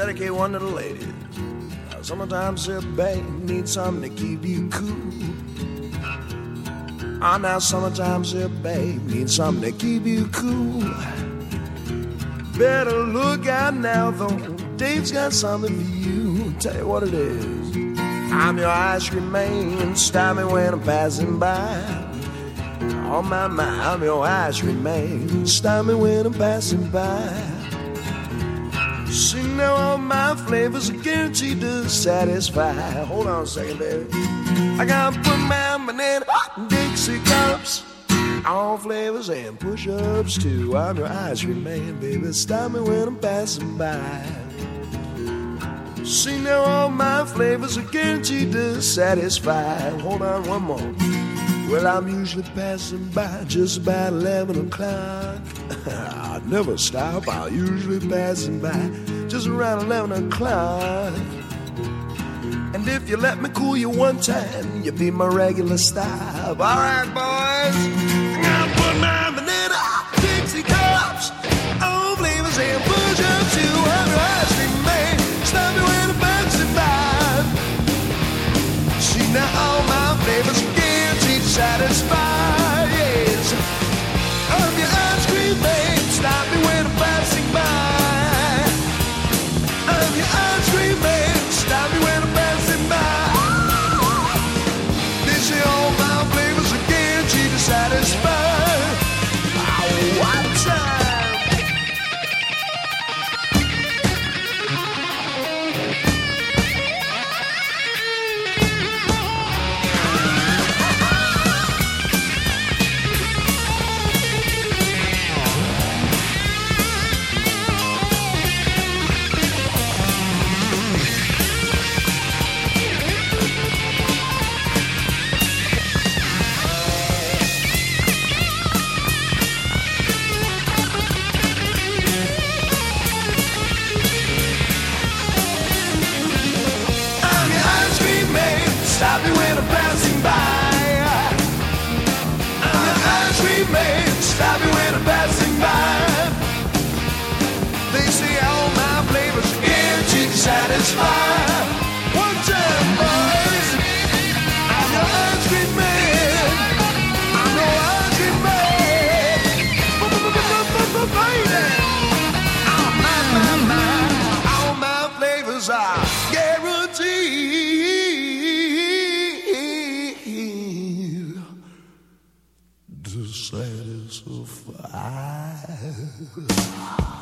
dedicate one to the ladies. Summertime sip, babe, need something to keep you cool. Now summertime sip, babe, need something to keep you cool. Better look out now, though, Dave's got something for you. Tell you what it is. I'm your ice cream man, stop me when I'm passing by. On my mind, I'm your ice cream man, stop me when I'm passing by. See, now all my flavors are guaranteed to satisfy. Hold on a second, baby. I gotta put my banana Dixie cups, all flavors and push-ups too. I'm your ice cream man, baby, stop me when I'm passing by. See, now all my flavors are guaranteed to satisfy. Hold on one more. Well, I'm usually passing by just about 11 o'clock. I never stop, I'm usually passing by just around 11 o'clock. And if you let me cool you one time, you'll be my regular stop. All right, boys, I'm gonna put my banana Dixie cups, all flavors and push-ups too. I'm your ice cream man, stop me when I'm passing by. See, now all my flavors are guaranteed to satisfy, yes. I'm your ice cream man, stop me when I'm passing by. I'm your ice cream man, stop me when I'm passing by. They say all my flavors are guaranteed to satisfy. Oh, what time? Stop me when I'm passing by. I'm your ice cream man, stop me when I'm passing by. They say all my flavors are guaranteed to satisfy. One time, boys, I'm your ice cream man. I'm your ice cream man. Baby, all my flavors are guaranteed to satisfy.